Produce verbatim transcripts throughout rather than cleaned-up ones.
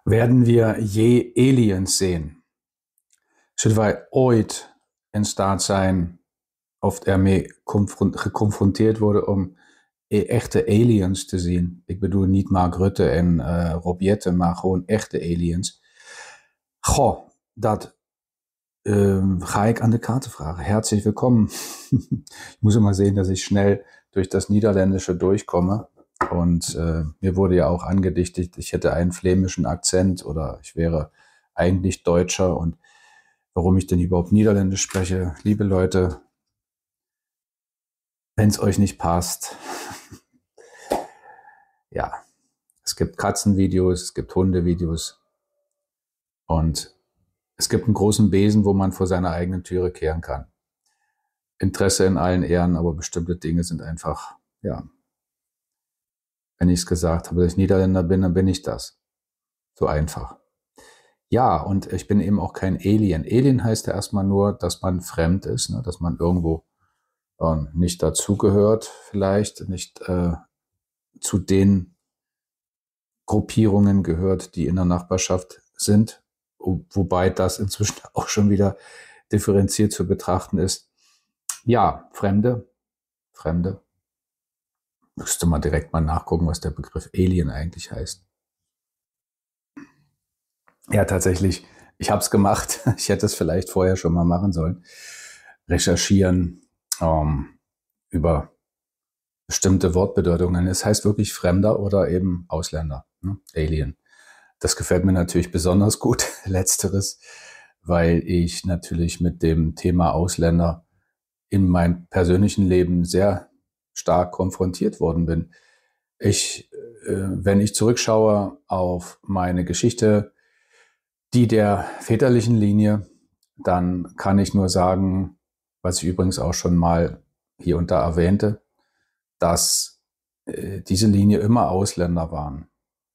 Werden wir je aliens sehen? Zullen wij ooit in staat zijn, of ermee geconfronteerd worden om echte aliens te zien? Ik bedoel niet Mark Rutte en uh, Rob Jetten, maar gewoon echte aliens. Goh, dat ähm, ga ich an die Karte fragen. Herzlich willkommen. Ich muss immer sehen, dass ich schnell durch das Niederländische durchkomme. Und äh, mir wurde ja auch angedichtet, ich hätte einen flämischen Akzent oder ich wäre eigentlich Deutscher. Und warum ich denn überhaupt Niederländisch spreche, liebe Leute, wenn es euch nicht passt, ja, es gibt Katzenvideos, es gibt Hundevideos und es gibt einen großen Besen, wo man vor seiner eigenen Türe kehren kann. Interesse in allen Ehren, aber bestimmte Dinge sind einfach, ja, wenn ich es gesagt habe, dass ich Niederländer bin, dann bin ich das. So einfach. Ja, und ich bin eben auch kein Alien. Alien heißt ja erstmal nur, dass man fremd ist, ne? Dass man irgendwo äh, nicht dazugehört, vielleicht nicht äh, zu den Gruppierungen gehört, die in der Nachbarschaft sind, wobei das inzwischen auch schon wieder differenziert zu betrachten ist. Ja, Fremde, Fremde. Müsste man direkt mal nachgucken, was der Begriff Alien eigentlich heißt. Ja, tatsächlich, ich habe es gemacht. Ich hätte es vielleicht vorher schon mal machen sollen. Recherchieren ähm, über bestimmte Wortbedeutungen. Es heißt wirklich Fremder oder eben Ausländer, ne? Alien. Das gefällt mir natürlich besonders gut, letzteres, weil ich natürlich mit dem Thema Ausländer in meinem persönlichen Leben sehr stark konfrontiert worden bin. Ich, äh, wenn ich zurückschaue auf meine Geschichte, die der väterlichen Linie, dann kann ich nur sagen, was ich übrigens auch schon mal hier und da erwähnte, dass äh, diese Linie immer Ausländer waren.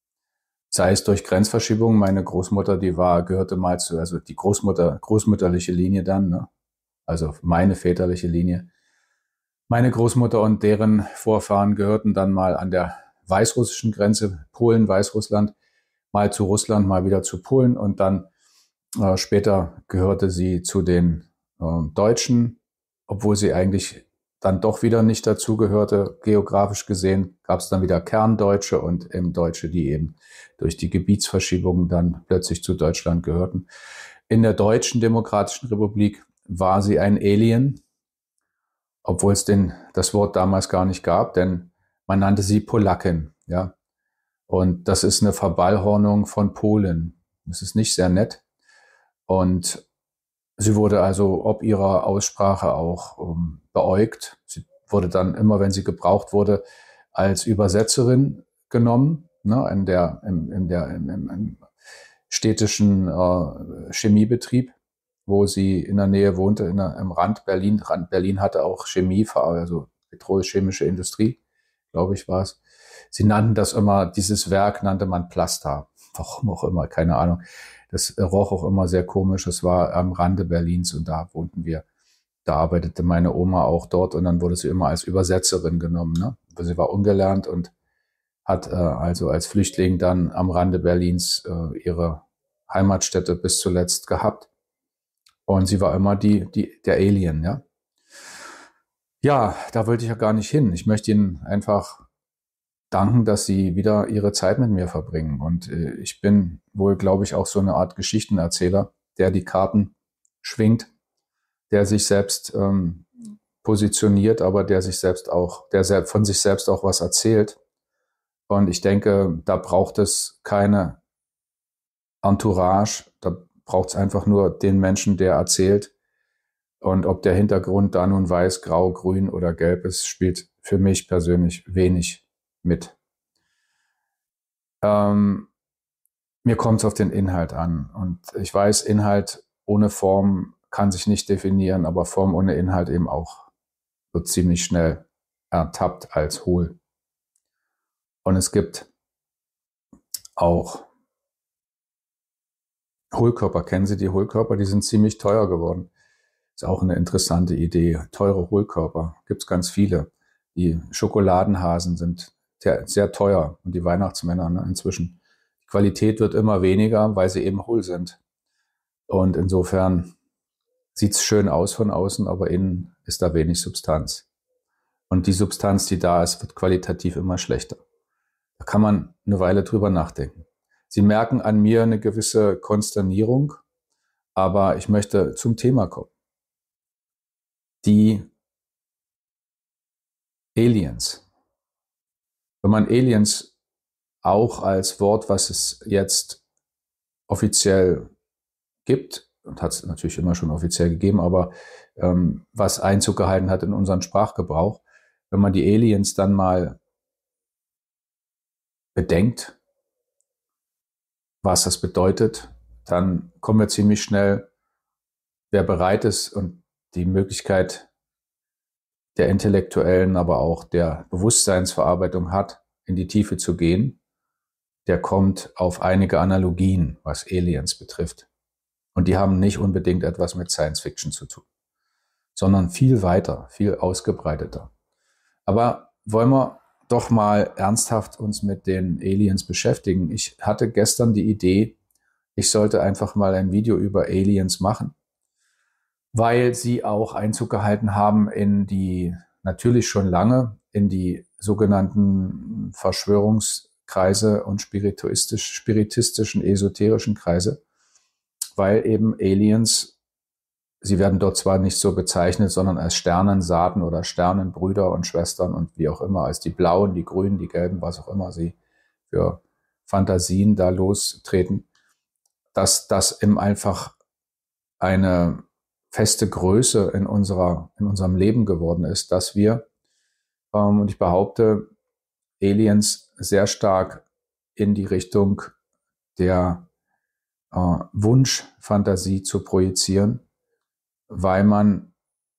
Sei es durch Grenzverschiebungen, meine Großmutter, die war, gehörte mal zu, also die Großmutter, großmütterliche Linie dann, ne? Also meine väterliche Linie. Meine Großmutter und deren Vorfahren gehörten dann mal an der weißrussischen Grenze, Polen, Weißrussland, mal zu Russland, mal wieder zu Polen und dann äh, später gehörte sie zu den äh, Deutschen, obwohl sie eigentlich dann doch wieder nicht dazugehörte. Geografisch gesehen gab es dann wieder Kerndeutsche und eben Deutsche, die eben durch die Gebietsverschiebungen dann plötzlich zu Deutschland gehörten. In der Deutschen Demokratischen Republik war sie ein Alien, obwohl es den, das Wort damals gar nicht gab, denn man nannte sie Polakin, ja. Und das ist eine Verballhornung von Polen. Das ist nicht sehr nett. Und sie wurde also ob ihrer Aussprache auch um, beäugt. Sie wurde dann immer, wenn sie gebraucht wurde, als Übersetzerin genommen, ne, in der, in, in der, im, im städtischen äh, Chemiebetrieb, wo sie in der Nähe wohnte, in der, im Rand Berlin. Rand Berlin hatte auch Chemie, also petrolchemische Industrie, glaube ich, war es. Sie nannten das immer, dieses Werk nannte man Plasta. Warum auch immer, keine Ahnung. Das roch auch immer sehr komisch. Es war am Rande Berlins und da wohnten wir. Da arbeitete meine Oma auch dort und dann wurde sie immer als Übersetzerin genommen, ne? Sie war ungelernt und hat äh, also als Flüchtling dann am Rande Berlins äh, ihre Heimatstätte bis zuletzt gehabt. Und sie war immer die, die, der Alien, ja. Ja, da wollte ich ja gar nicht hin. Ich möchte Ihnen einfach danken, dass Sie wieder Ihre Zeit mit mir verbringen. Und äh, ich bin wohl, glaube ich, auch so eine Art Geschichtenerzähler, der die Karten schwingt, der sich selbst ähm, positioniert, aber der sich selbst auch, der se- von sich selbst auch was erzählt. Und ich denke, da braucht es keine Entourage, da braucht es einfach nur den Menschen, der erzählt. Und ob der Hintergrund da nun weiß, grau, grün oder gelb ist, spielt für mich persönlich wenig mit. Ähm, mir kommt es auf den Inhalt an. Und ich weiß, Inhalt ohne Form kann sich nicht definieren, aber Form ohne Inhalt eben auch so ziemlich schnell ertappt als hohl. Und es gibt auch Hohlkörper. Kennen Sie die Hohlkörper? Die sind ziemlich teuer geworden. Ist auch eine interessante Idee. Teure Hohlkörper. Gibt es ganz viele. Die Schokoladenhasen sind sehr, sehr teuer. Und die Weihnachtsmänner, ne, inzwischen Qualität wird immer weniger, weil sie eben hohl sind. Und insofern sieht es schön aus von außen, aber innen ist da wenig Substanz. Und die Substanz, die da ist, wird qualitativ immer schlechter. Da kann man eine Weile drüber nachdenken. Sie merken an mir eine gewisse Konsternierung, aber ich möchte zum Thema kommen. Die Aliens. Wenn man Aliens auch als Wort, was es jetzt offiziell gibt, und hat es natürlich immer schon offiziell gegeben, aber ähm, was Einzug gehalten hat in unseren Sprachgebrauch, wenn man die Aliens dann mal bedenkt, was das bedeutet, dann kommen wir ziemlich schnell, wer bereit ist und die Möglichkeit der intellektuellen, aber auch der Bewusstseinsverarbeitung hat, in die Tiefe zu gehen, der kommt auf einige Analogien, was Aliens betrifft. Und die haben nicht unbedingt etwas mit Science Fiction zu tun, sondern viel weiter, viel ausgebreiteter. Aber wollen wir doch mal ernsthaft uns mit den Aliens beschäftigen. Ich hatte gestern die Idee, ich sollte einfach mal ein Video über Aliens machen, weil sie auch Einzug gehalten haben in die, natürlich schon lange, in die sogenannten Verschwörungskreise und spirituistisch, spiritistischen, esoterischen Kreise, weil eben Aliens, sie werden dort zwar nicht so bezeichnet, sondern als Sternensaaten oder Sternenbrüder und Schwestern und wie auch immer, als die Blauen, die Grünen, die Gelben, was auch immer sie für Fantasien da lostreten, dass das eben einfach eine feste Größe in unserer, in unserem Leben geworden ist, dass wir, ähm, und ich behaupte, Aliens sehr stark in die Richtung der äh, Wunschfantasie zu projizieren, weil man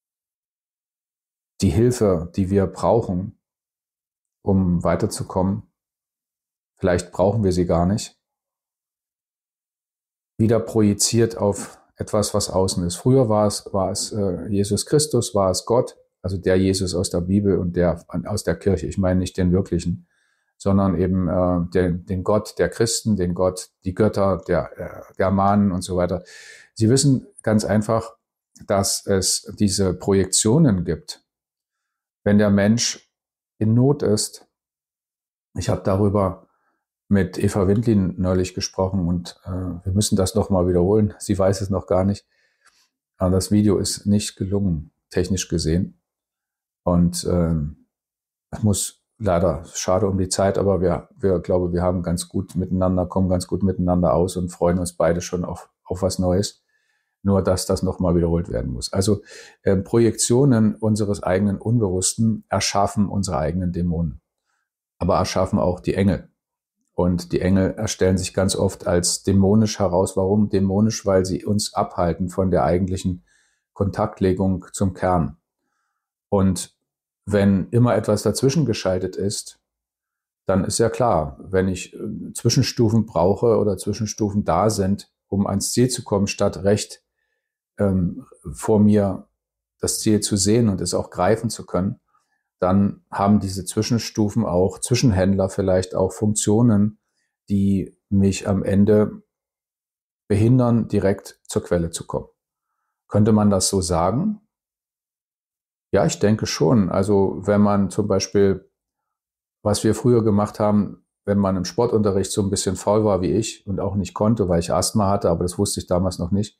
die Hilfe, die wir brauchen, um weiterzukommen, vielleicht brauchen wir sie gar nicht, wieder projiziert auf etwas, was außen ist. Früher war es, war es äh, Jesus Christus, war es Gott, also der Jesus aus der Bibel und der aus der Kirche. Ich meine nicht den wirklichen, sondern eben äh, den, den Gott der Christen, den Gott, die Götter der äh, Germanen und so weiter. Sie wissen ganz einfach, dass es diese Projektionen gibt, wenn der Mensch in Not ist. Ich habe darüber mit Eva Windlin neulich gesprochen und äh, wir müssen das nochmal wiederholen. Sie weiß es noch gar nicht. Aber das Video ist nicht gelungen, technisch gesehen. Und äh, es muss leider, schade um die Zeit, aber wir, wir glaube, wir haben ganz gut miteinander, kommen ganz gut miteinander aus und freuen uns beide schon auf, auf was Neues. Nur, dass das nochmal wiederholt werden muss. Also äh, Projektionen unseres eigenen Unbewussten erschaffen unsere eigenen Dämonen, aber erschaffen auch die Engel. Und die Engel erstellen sich ganz oft als dämonisch heraus. Warum dämonisch? Weil sie uns abhalten von der eigentlichen Kontaktlegung zum Kern. Und wenn immer etwas dazwischen geschaltet ist, dann ist ja klar, wenn ich Zwischenstufen brauche oder Zwischenstufen da sind, um ans Ziel zu kommen, statt recht ähm, vor mir das Ziel zu sehen und es auch greifen zu können, dann haben diese Zwischenstufen auch, Zwischenhändler vielleicht auch Funktionen, die mich am Ende behindern, direkt zur Quelle zu kommen. Könnte man das so sagen? Ja, ich denke schon. Also wenn man zum Beispiel, was wir früher gemacht haben, wenn man im Sportunterricht so ein bisschen faul war wie ich und auch nicht konnte, weil ich Asthma hatte, aber das wusste ich damals noch nicht.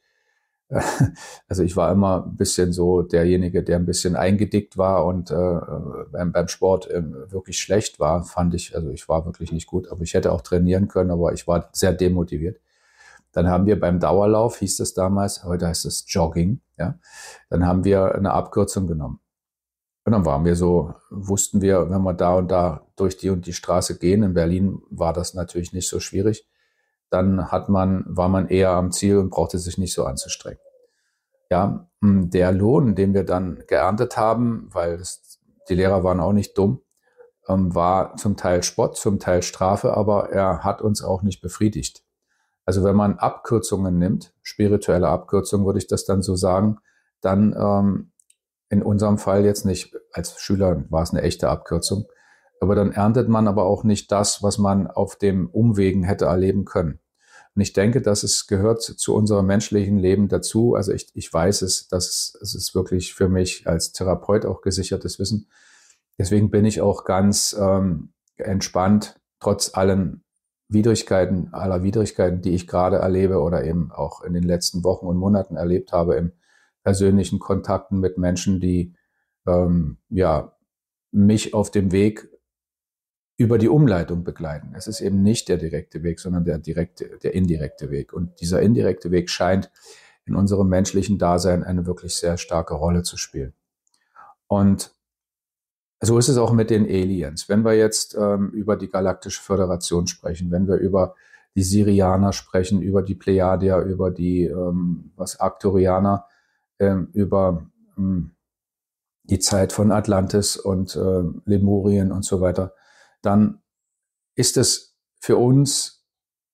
Also ich war immer ein bisschen so derjenige, der ein bisschen eingedickt war und äh, beim, beim Sport äh, wirklich schlecht war, fand ich. Also ich war wirklich nicht gut, aber ich hätte auch trainieren können, aber ich war sehr demotiviert. Dann haben wir beim Dauerlauf, hieß es damals, heute heißt es Jogging, ja, dann haben wir eine Abkürzung genommen. Und dann waren wir so, wussten wir, wenn wir da und da durch die und die Straße gehen, in Berlin war das natürlich nicht so schwierig, dann hat man, war man eher am Ziel und brauchte sich nicht so anzustrengen. Ja, der Lohn, den wir dann geerntet haben, weil es, die Lehrer waren auch nicht dumm, war zum Teil Spott, zum Teil Strafe, aber er hat uns auch nicht befriedigt. Also wenn man Abkürzungen nimmt, spirituelle Abkürzungen, würde ich das dann so sagen, dann ähm, in unserem Fall jetzt nicht, als Schüler war es eine echte Abkürzung, Aber dann erntet man aber auch nicht das, was man auf dem Umwegen hätte erleben können. Und ich denke, dass es gehört zu unserem menschlichen Leben dazu. Also ich, ich weiß es, dass es, es ist wirklich für mich als Therapeut auch gesichertes Wissen. Deswegen bin ich auch ganz ähm, entspannt, trotz allen Widrigkeiten, aller Widrigkeiten, die ich gerade erlebe oder eben auch in den letzten Wochen und Monaten erlebt habe, im persönlichen Kontakten mit Menschen, die ähm, ja mich auf dem Weg über die Umleitung begleiten. Es ist eben nicht der direkte Weg, sondern der direkte, der indirekte Weg. Und dieser indirekte Weg scheint in unserem menschlichen Dasein eine wirklich sehr starke Rolle zu spielen. Und so ist es auch mit den Aliens. Wenn wir jetzt ähm, über die Galaktische Föderation sprechen, wenn wir über die Sirianer sprechen, über die Plejadier, über die ähm, was Arcturianer, ähm, über ähm, die Zeit von Atlantis und äh, Lemurien und so weiter, dann ist es für uns,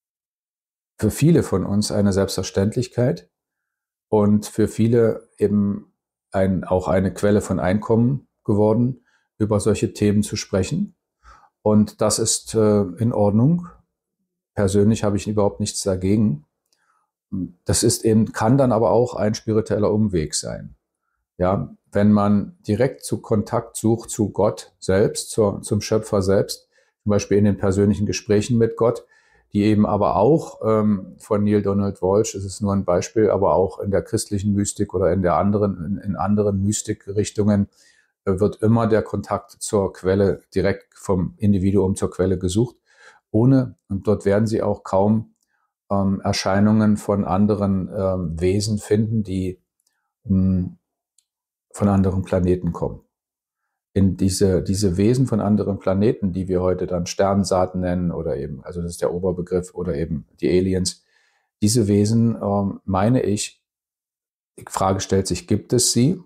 für viele von uns eine Selbstverständlichkeit und für viele eben ein, auch eine Quelle von Einkommen geworden, über solche Themen zu sprechen. Und das ist äh, in Ordnung. Persönlich habe ich überhaupt nichts dagegen. Das ist eben, kann dann aber auch ein spiritueller Umweg sein. Ja, wenn man direkt zu Kontakt sucht zu Gott selbst, zur, zum Schöpfer selbst, zum Beispiel in den persönlichen Gesprächen mit Gott, die eben aber auch ähm, von Neale Donald Walsch, das ist nur ein Beispiel, aber auch in der christlichen Mystik oder in der anderen, in, in anderen Mystikrichtungen äh, wird immer der Kontakt zur Quelle direkt vom Individuum zur Quelle gesucht, ohne, und dort werden sie auch kaum ähm, Erscheinungen von anderen ähm, Wesen finden, die mh, von anderen Planeten kommen. In diese, diese Wesen von anderen Planeten, die wir heute dann Sternensaaten nennen oder eben, also das ist der Oberbegriff, oder eben die Aliens, diese Wesen, ähm, meine ich, die Frage stellt sich, gibt es sie?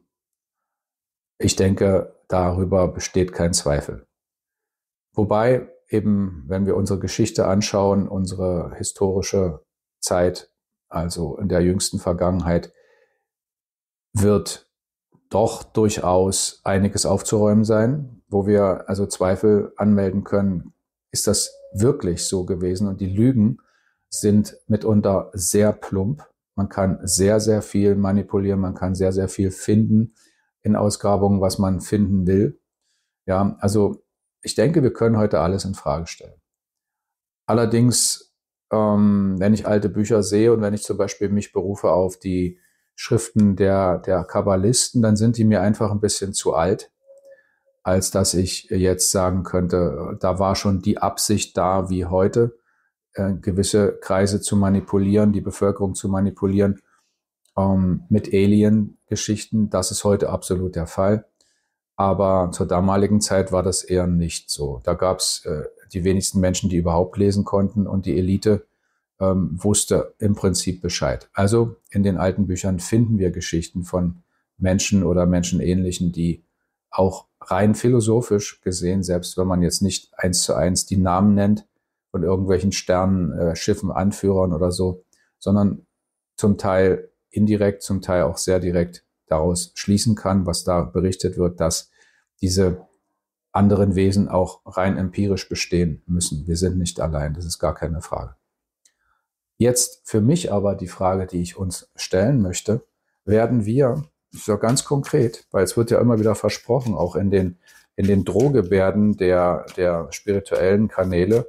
Ich denke, darüber besteht kein Zweifel. Wobei eben, wenn wir unsere Geschichte anschauen, unsere historische Zeit, also in der jüngsten Vergangenheit, wird doch durchaus einiges aufzuräumen sein, wo wir also Zweifel anmelden können, ist das wirklich so gewesen? Und die Lügen sind mitunter sehr plump. Man kann sehr, sehr viel manipulieren, man kann sehr, sehr viel finden in Ausgrabungen, was man finden will. Ja, also ich denke, wir können heute alles in Frage stellen. Allerdings, ähm, wenn ich alte Bücher sehe und wenn ich zum Beispiel mich berufe auf die Schriften der, der Kabbalisten, dann sind die mir einfach ein bisschen zu alt, als dass ich jetzt sagen könnte, da war schon die Absicht da, wie heute, äh, gewisse Kreise zu manipulieren, die Bevölkerung zu manipulieren, ähm, mit Alien-Geschichten. Das ist heute absolut der Fall. Aber zur damaligen Zeit war das eher nicht so. Da gab es äh, die wenigsten Menschen, die überhaupt lesen konnten, und die Elite ähm, wusste im Prinzip Bescheid. Also in den alten Büchern finden wir Geschichten von Menschen oder Menschenähnlichen, die auch rein philosophisch gesehen, selbst wenn man jetzt nicht eins zu eins die Namen nennt von irgendwelchen Sternen, äh, Schiffen, Anführern oder so, sondern zum Teil indirekt, zum Teil auch sehr direkt daraus schließen kann, was da berichtet wird, dass diese anderen Wesen auch rein empirisch bestehen müssen. Wir sind nicht allein, das ist gar keine Frage. Jetzt für mich aber die Frage, die ich uns stellen möchte: Werden wir, so ganz konkret, weil es wird ja immer wieder versprochen, auch in den, in den Drohgebärden der, der spirituellen Kanäle,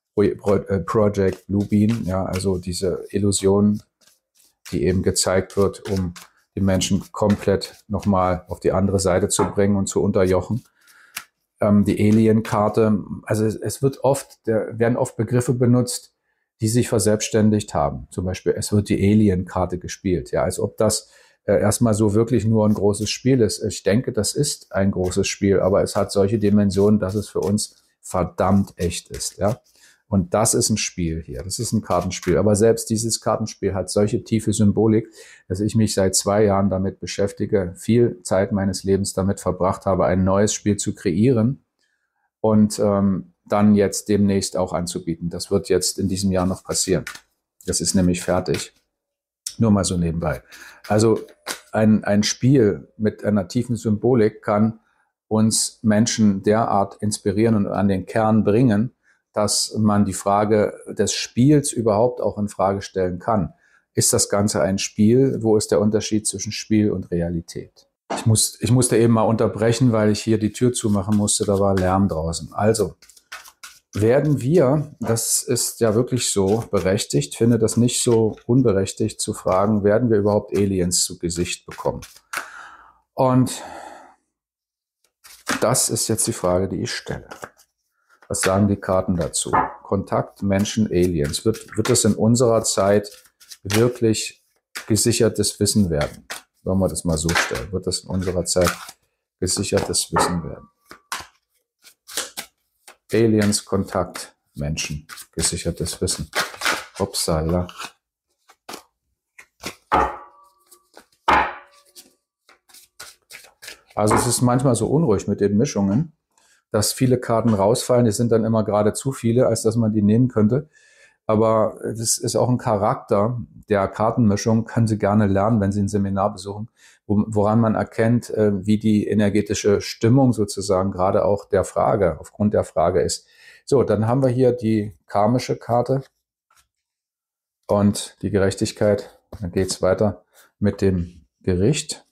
Project Bluebeam, ja, also diese Illusion, die eben gezeigt wird, um die Menschen komplett nochmal auf die andere Seite zu bringen und zu unterjochen. Ähm, die Alien-Karte, also es, es wird oft, der, werden oft Begriffe benutzt, die sich verselbstständigt haben. Zum Beispiel, es wird die Alien-Karte gespielt, ja, als ob das äh, erstmal so wirklich nur ein großes Spiel ist. Ich denke, das ist ein großes Spiel, aber es hat solche Dimensionen, dass es für uns verdammt echt ist, ja. Und das ist ein Spiel hier, das ist ein Kartenspiel. Aber selbst dieses Kartenspiel hat solche tiefe Symbolik, dass ich mich seit zwei Jahren damit beschäftige, viel Zeit meines Lebens damit verbracht habe, ein neues Spiel zu kreieren und ähm, dann jetzt demnächst auch anzubieten. Das wird jetzt in diesem Jahr noch passieren. Das ist nämlich fertig. Nur mal so nebenbei. Also ein, ein Spiel mit einer tiefen Symbolik kann uns Menschen derart inspirieren und an den Kern bringen, dass man die Frage des Spiels überhaupt auch in Frage stellen kann. Ist das Ganze ein Spiel? Wo ist der Unterschied zwischen Spiel und Realität? Ich, muss, ich musste eben mal unterbrechen, weil ich hier die Tür zumachen musste, da war Lärm draußen. Also, werden wir, das ist ja wirklich so berechtigt, finde das nicht so unberechtigt zu fragen, werden wir überhaupt Aliens zu Gesicht bekommen? Und das ist jetzt die Frage, die ich stelle. Was sagen die Karten dazu? Kontakt, Menschen, Aliens. Wird, wird das in unserer Zeit wirklich gesichertes Wissen werden? Wollen wir das mal so stellen? Wird das in unserer Zeit gesichertes Wissen werden? Aliens, Kontakt, Menschen, gesichertes Wissen. Upsala. Also es ist manchmal so unruhig mit den Mischungen, dass viele Karten rausfallen. Es sind dann immer gerade zu viele, als dass man die nehmen könnte. Aber das ist auch ein Charakter der Kartenmischung, können Sie gerne lernen, wenn Sie ein Seminar besuchen, woran man erkennt, wie die energetische Stimmung sozusagen gerade auch der Frage, aufgrund der Frage ist. So, dann haben wir hier die karmische Karte und die Gerechtigkeit. Dann geht es weiter mit dem Gericht,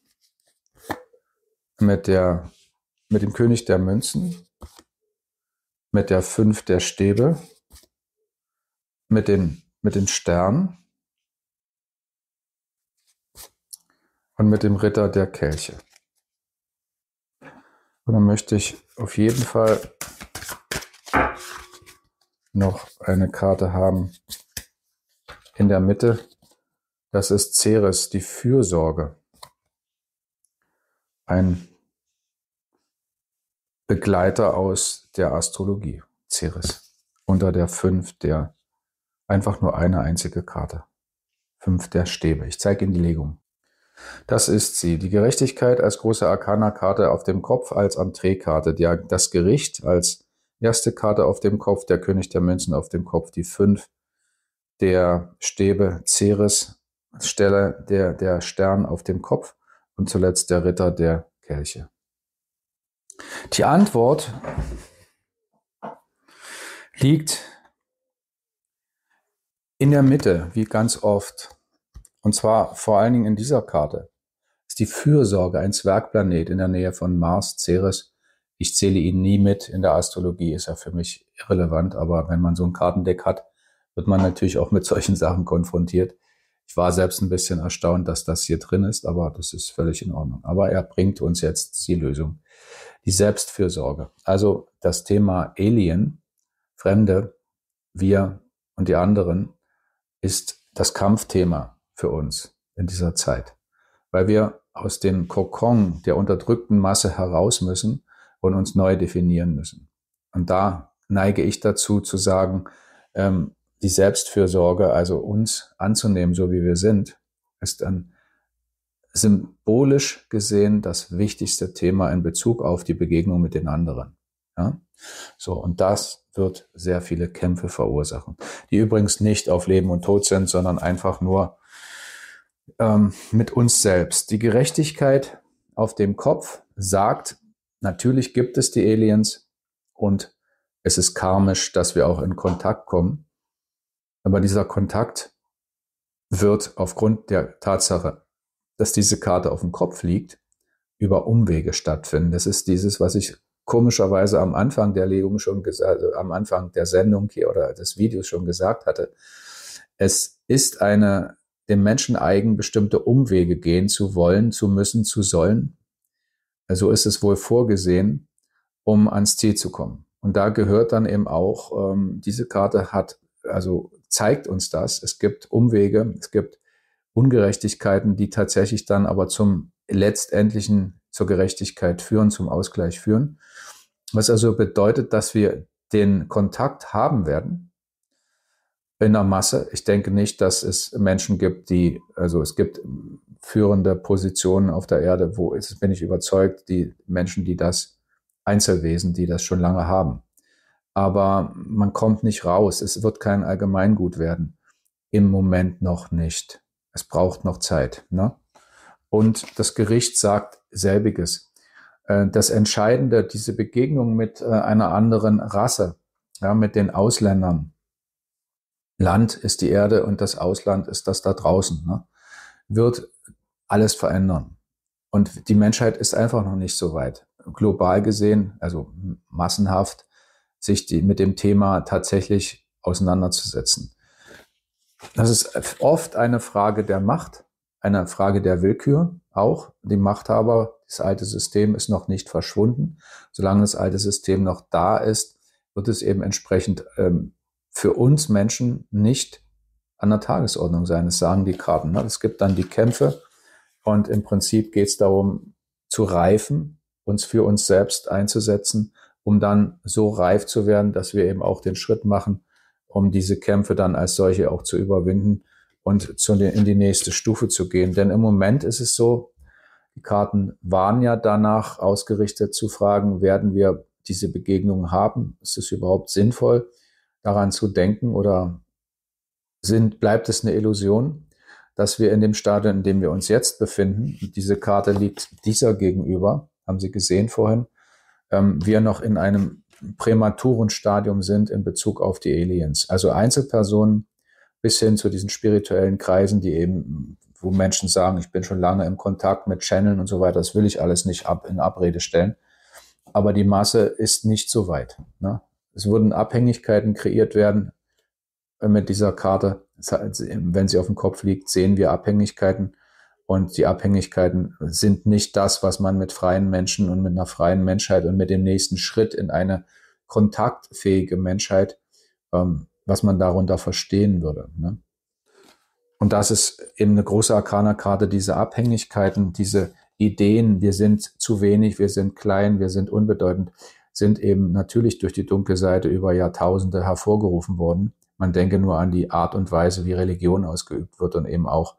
mit, der, mit dem König der Münzen, mit der Fünf der Stäbe, mit den, mit den Sternen und mit dem Ritter der Kelche. Und dann möchte ich auf jeden Fall noch eine Karte haben in der Mitte. Das ist Ceres, die Fürsorge. Ein Begleiter aus der Astrologie. Ceres. Unter der Fünf der, einfach nur eine einzige Karte. Fünf der Stäbe. Ich zeige Ihnen die Legung. Das ist sie. Die Gerechtigkeit als große Arkana-Karte auf dem Kopf, als Entree-Karte. Das Gericht als erste Karte auf dem Kopf, der König der Münzen auf dem Kopf, die Fünf der Stäbe, Ceres, Stelle der, der Stern auf dem Kopf und zuletzt der Ritter der Kelche. Die Antwort liegt in der Mitte, wie ganz oft. Und zwar vor allen Dingen in dieser Karte. Ist die Fürsorge, ein Zwergplanet in der Nähe von Mars, Ceres. Ich zähle ihn nie mit. In der Astrologie ist er für mich irrelevant. Aber wenn man so ein Kartendeck hat, wird man natürlich auch mit solchen Sachen konfrontiert. Ich war selbst ein bisschen erstaunt, dass das hier drin ist, aber das ist völlig in Ordnung. Aber er bringt uns jetzt die Lösung. Die Selbstfürsorge. Also das Thema Alien, Fremde, wir und die anderen, ist das Kampfthema für uns in dieser Zeit. Weil wir aus dem Kokon der unterdrückten Masse heraus müssen und uns neu definieren müssen. Und da neige ich dazu zu sagen, ähm, die Selbstfürsorge, also uns anzunehmen, so wie wir sind, ist ein symbolisch gesehen das wichtigste Thema in Bezug auf die Begegnung mit den anderen. Ja? So, und das wird sehr viele Kämpfe verursachen, die übrigens nicht auf Leben und Tod sind, sondern einfach nur ähm, mit uns selbst. Die Gerechtigkeit auf dem Kopf sagt, natürlich gibt es die Aliens und es ist karmisch, dass wir auch in Kontakt kommen. Aber dieser Kontakt wird aufgrund der Tatsache, dass diese Karte auf dem Kopf liegt, über Umwege stattfinden. Das ist dieses, was ich komischerweise am Anfang der Legung schon gesagt, also am Anfang der Sendung hier oder des Videos schon gesagt hatte. Es ist eine dem Menschen eigen, bestimmte Umwege gehen zu wollen, zu müssen, zu sollen. So ist es wohl vorgesehen, um ans Ziel zu kommen. Und da gehört dann eben auch, ähm, diese Karte hat, also zeigt uns das. Es gibt Umwege, es gibt Ungerechtigkeiten, die tatsächlich dann aber zum letztendlichen, zur Gerechtigkeit führen, zum Ausgleich führen. Was also bedeutet, dass wir den Kontakt haben werden in der Masse. Ich denke nicht, dass es Menschen gibt, die, also es gibt führende Positionen auf der Erde, wo ist, bin ich überzeugt, die Menschen, die das, Einzelwesen, die das schon lange haben. Aber man kommt nicht raus. Es wird kein Allgemeingut werden. Im Moment noch nicht. Es braucht noch Zeit. Ne? Und das Gericht sagt selbiges. das Entscheidende, diese Begegnung mit einer anderen Rasse, ja, mit den Ausländern. Land ist die Erde und das Ausland ist das da draußen, ne, wird alles verändern. Und die Menschheit ist einfach noch nicht so weit. Global gesehen, also massenhaft, sich die, mit dem Thema tatsächlich auseinanderzusetzen. Das ist oft eine Frage der Macht, eine Frage der Willkür auch. Die Machthaber, das alte System ist noch nicht verschwunden. Solange das alte System noch da ist, wird es eben entsprechend ähm, für uns Menschen nicht an der Tagesordnung sein. Das sagen die Karten. Ne? Es gibt dann die Kämpfe und im Prinzip geht es darum, zu reifen, uns für uns selbst einzusetzen, um dann so reif zu werden, dass wir eben auch den Schritt machen, um diese Kämpfe dann als solche auch zu überwinden und zu den, in die nächste Stufe zu gehen. Denn im Moment ist es so, die Karten waren ja danach ausgerichtet zu fragen, werden wir diese Begegnungen haben? Ist es überhaupt sinnvoll, daran zu denken oder sind, bleibt es eine Illusion, dass wir in dem Stadium, in dem wir uns jetzt befinden, diese Karte liegt dieser gegenüber, haben Sie gesehen vorhin, ähm, wir noch in einem prämaturen Stadium sind in Bezug auf die Aliens. Also Einzelpersonen bis hin zu diesen spirituellen Kreisen, die eben, wo Menschen sagen, ich bin schon lange im Kontakt mit Channeln und so weiter, das will ich alles nicht ab, in Abrede stellen. Aber die Masse ist nicht so weit. Ne? Es würden Abhängigkeiten kreiert werden mit dieser Karte. Wenn sie auf dem Kopf liegt, sehen wir Abhängigkeiten. Und die Abhängigkeiten sind nicht das, was man mit freien Menschen und mit einer freien Menschheit und mit dem nächsten Schritt in eine kontaktfähige Menschheit, ähm, was man darunter verstehen würde. Ne? Und das ist eben eine große Arkana-Karte, diese Abhängigkeiten, diese Ideen, wir sind zu wenig, wir sind klein, wir sind unbedeutend, sind eben natürlich durch die dunkle Seite über Jahrtausende hervorgerufen worden. Man denke nur an die Art und Weise, wie Religion ausgeübt wird und eben auch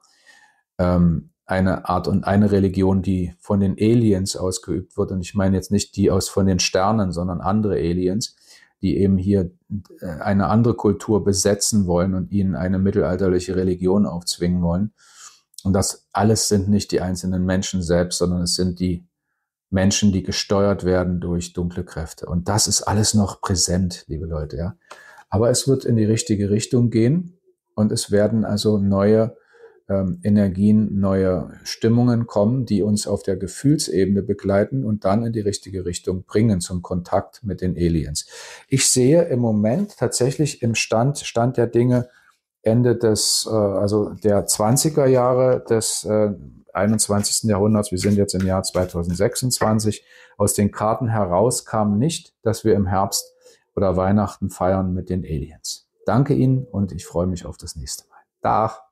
ähm, eine Art und eine Religion, die von den Aliens ausgeübt wird. Und ich meine jetzt nicht die aus von den Sternen, sondern andere Aliens, die eben hier eine andere Kultur besetzen wollen und ihnen eine mittelalterliche Religion aufzwingen wollen. Und das alles sind nicht die einzelnen Menschen selbst, sondern es sind die Menschen, die gesteuert werden durch dunkle Kräfte. Und das ist alles noch präsent, liebe Leute, ja. Aber es wird in die richtige Richtung gehen und es werden also neue ähm, Energien, neue Stimmungen kommen, die uns auf der Gefühlsebene begleiten und dann in die richtige Richtung bringen zum Kontakt mit den Aliens. Ich sehe im Moment tatsächlich im Stand, Stand der Dinge Ende des, äh, also der zwanziger Jahre des äh, einundzwanzigsten Jahrhunderts, wir sind jetzt im Jahr zweitausendsechsundzwanzig, aus den Karten heraus kam nicht, dass wir im Herbst oder Weihnachten feiern mit den Aliens. Danke Ihnen und ich freue mich auf das nächste Mal. Tag.